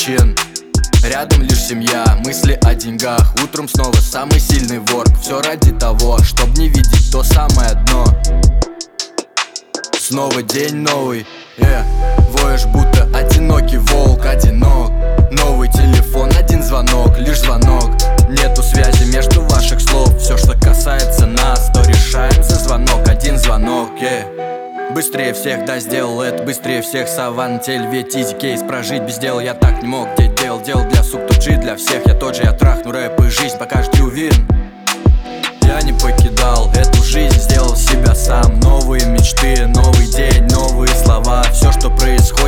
причин. Рядом лишь семья, мысли о деньгах. Утром снова самый сильный ворк. Все ради того, чтоб не видеть то самое дно. Снова день новый, воешь будто одинокий волк, одинок. Новый телефон, один звонок, лишь звонок. Нету связи между ваших слов. Все, что касается нас, то решаем за звонок, один звонок, Быстрее всех, да, сделал это быстрее всех. Саван, тель, ведь изи кейс. Прожить без дела я так не мог. Где делал для сук, тут жить для всех. Я тот же, я трахну рэп и жизнь, покажешь, ты уверен. Я не покидал эту жизнь, сделал себя сам. Новые мечты, новый день, новые слова. Все, что происходит,